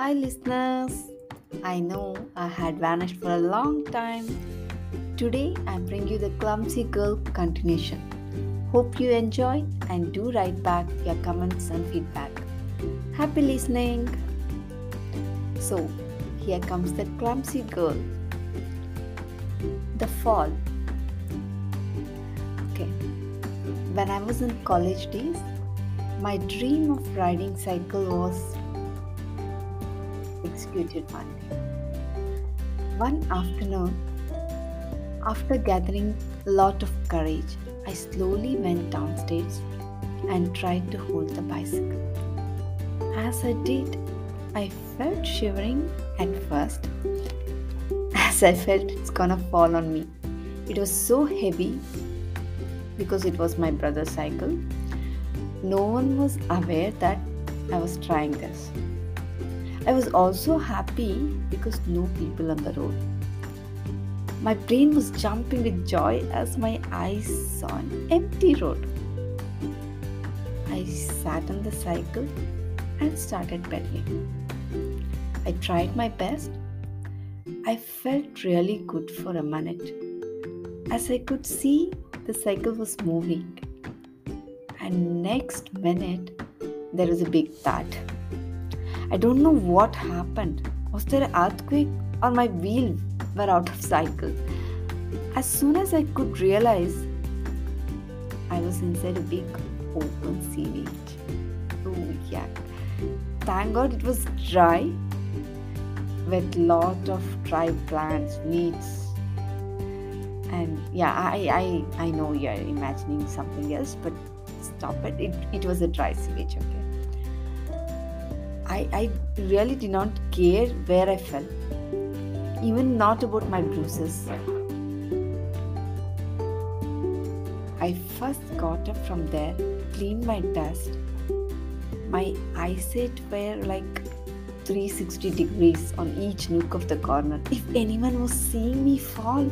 Hi, listeners. I know I had vanished for a long time. Today, I bring you the Clumsy Girl continuation. Hope you enjoy and do write back your comments and feedback. Happy listening. So, here comes the Clumsy Girl. The fall. Okay. When I was in college days, my dream of riding cycle was executed one day. One afternoon, after gathering a lot of courage, I slowly went downstairs and tried to hold the bicycle. As I did, I felt shivering at first, as I felt it's gonna fall on me. It was so heavy because it was my brother's cycle. No one was aware that I was trying this. I was also happy because no people on the road. My brain was jumping with joy as my eyes saw an empty road. I sat on the cycle and started pedaling. I tried my best. I felt really good for a minute. As I could see, the cycle was moving. And next minute, there was a big thud. I don't know what happened. Was there an earthquake or my wheels were out of cycle? As soon as I could realize, I was inside a big open sewage. Oh yeah. Thank God it was dry with lot of dry plants, weeds. And yeah, I know you're imagining something else, but stop it. It was a dry sewage, okay? I really did not care where I fell, even not about my bruises. I first got up from there, cleaned my dust. My eyesight were like 360 degrees on each nook of the corner. If anyone was seeing me fall,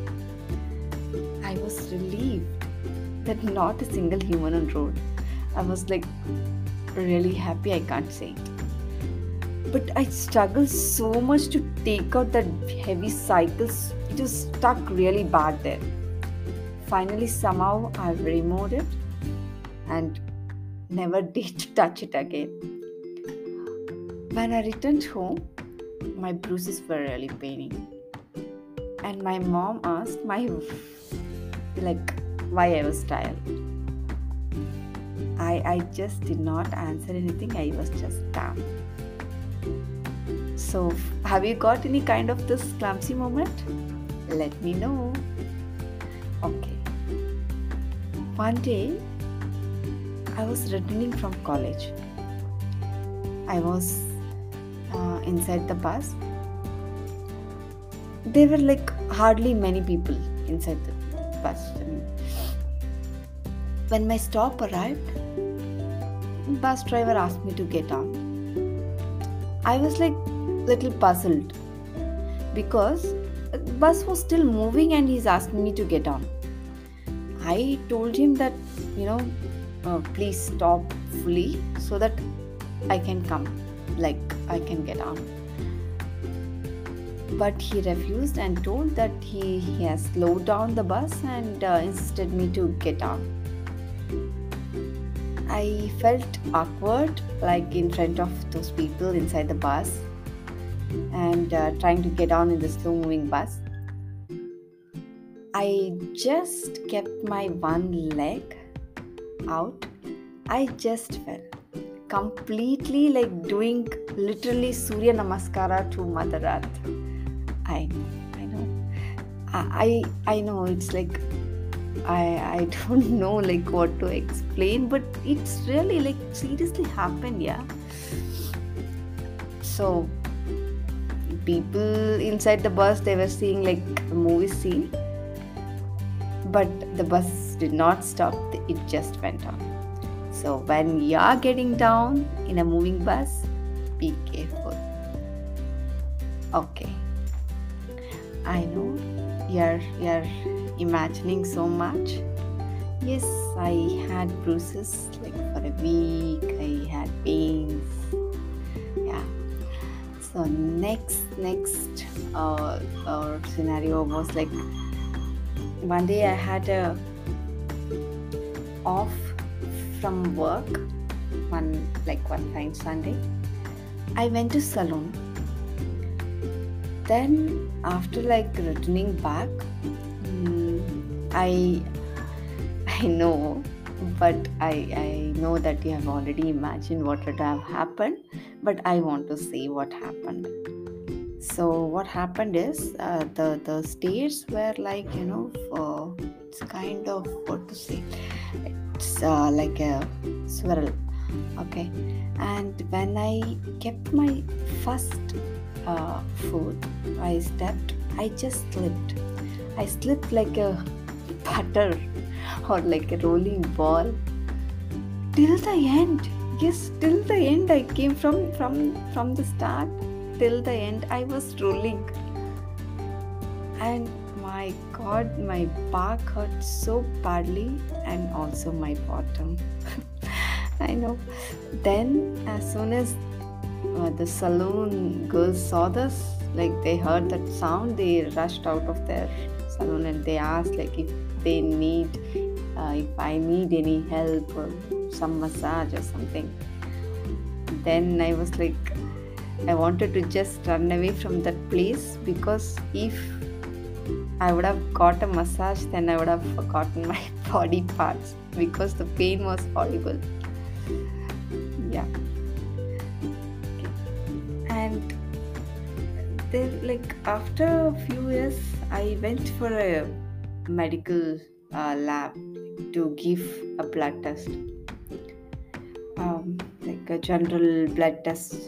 I was relieved that not a single human on road. I was like really happy, I can't say it. But I struggled so much to take out that heavy cycles. It was stuck really bad there. Finally, somehow I removed it and never did touch it again. When I returned home, my bruises were really paining. And my mom asked why I was tired. I just did not answer anything. I was just calm. So, have you got any kind of this clumsy moment? Let me know. Okay. One day, I was returning from college. I was inside the bus. There were like hardly many people inside the bus. When my stop arrived, bus driver asked me to get on. I was like little puzzled because the bus was still moving and he's asking me to get on. I told him that, please stop fully so that I can come, like I can get on. But he refused and told that he has slowed down the bus and insisted me to get on. I felt awkward, like in front of those people inside the bus and trying to get on in the slow moving bus. I just kept my one leg out. I just fell completely, like doing literally Surya Namaskara to Mother Earth. I know. I know it's like I don't know like what to explain, but it's really like seriously happened, yeah. So people inside the bus, they were seeing like a movie scene, but the bus did not stop, it just went on. So when you are getting down in a moving bus, be careful. Okay, I know you're imagining so much. Yes, I had bruises like for a week. I had pains. Yeah. So next scenario was like one day I had a off from work, one fine Sunday. I went to salon. Then after like returning back, I I know, but I know that you have already imagined what would have happened, but I want to say what happened. So what happened is the stairs were like it's kind of what to say. It's like a swirl, okay. And when I kept my first foot, I just slipped. I slipped like a putter or like a rolling ball till the end. Yes, till the end. I came from the start till the end. I was rolling, and my God, my back hurt so badly, and also my bottom. I know. Then, as soon as the saloon girls saw this, like they heard that sound, they rushed out of their salon and they asked like if I need any help or some massage or something. Then I was like, I wanted to just run away from that place, because if I would have got a massage, then I would have forgotten my body parts because the pain was horrible. Yeah. And then, like after a few years, I went for a medical lab to give a blood test, like a general blood test.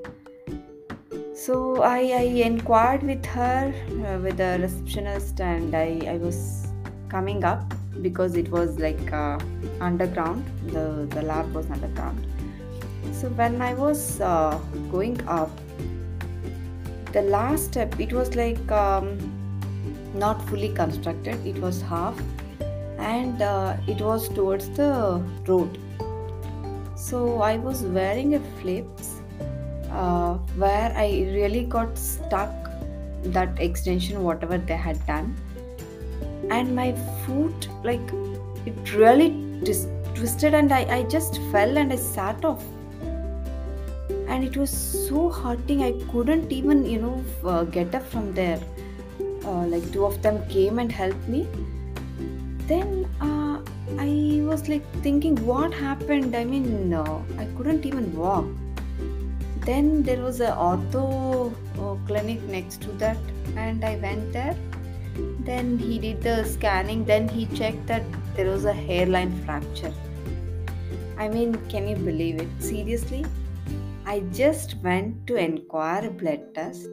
So I inquired with her, with the receptionist, and I was coming up because it was like underground. The lab was underground. So when I was going up, the last step, it was like not fully constructed. It was half, and it was towards the road. So I was wearing a flips, where I really got stuck that extension whatever they had done, and my foot, like it really twisted, and I just fell and I sat off, and it was so hurting. I couldn't even get up from there. Like two of them came and helped me. Then I was like thinking, what happened? I mean, I couldn't even walk. Then there was a ortho clinic next to that, and I went there. Then he did the scanning. Then he checked that there was a hairline fracture. I mean, can you believe it? Seriously, I just went to inquire a blood test,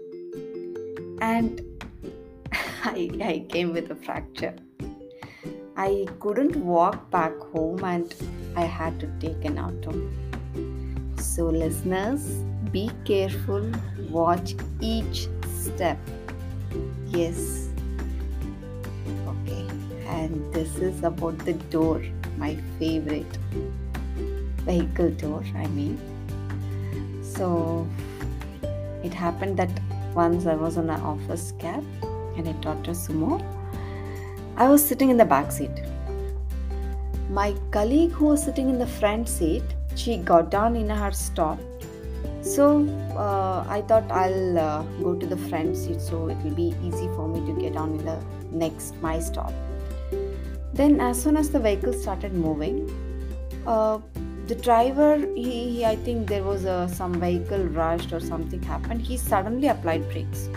and I came with a fracture. I couldn't walk back home, and I had to take an auto. So, listeners, be careful, watch each step. Yes, okay. And this is about the door, my favorite vehicle door, I mean. So, it happened that once I was on an office cab and a Tata Sumo. I was sitting in the back seat. My colleague who was sitting in the front seat, she got down in her stop. So I thought I'll go to the front seat, so it will be easy for me to get on in the next my stop. Then as soon as the vehicle started moving, the driver, he I think there was some vehicle rushed or something happened. He suddenly applied brakes,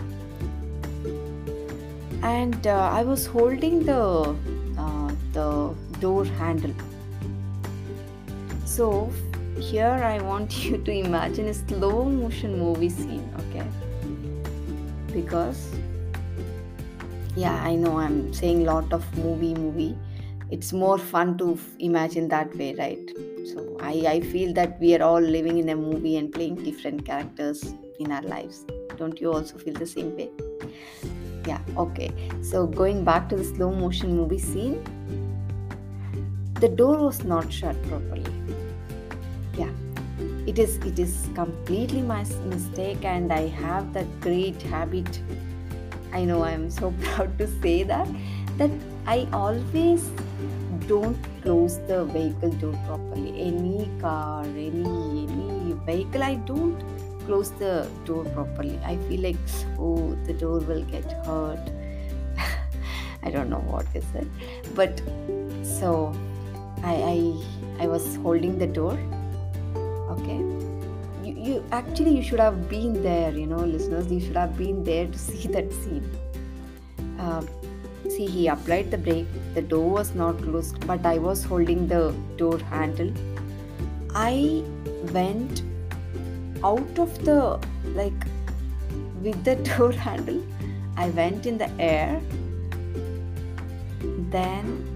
and I was holding the door handle. So here I want you to imagine a slow motion movie scene, okay? Because yeah, I know I'm saying lot of movie. It's more fun to imagine that way, right? So I feel that we are all living in a movie and playing different characters in our lives. Don't you also feel the same way? Yeah, okay. So going back to the slow motion movie scene, the door was not shut properly. Yeah. It is completely my mistake, and I have that great habit. I know, I'm so proud to say that I always don't close the vehicle door properly. Any car, any vehicle, I don't close the door properly. I feel like, oh, the door will get hurt. I don't know what is it, but so I I was holding the door. Okay, you actually, you should have been there, listeners. You should have been there to see that scene. uh, See, he applied the brake. The door was not closed, but I was holding the door handle. I went out of the, like, with the door handle. I went in the air. Then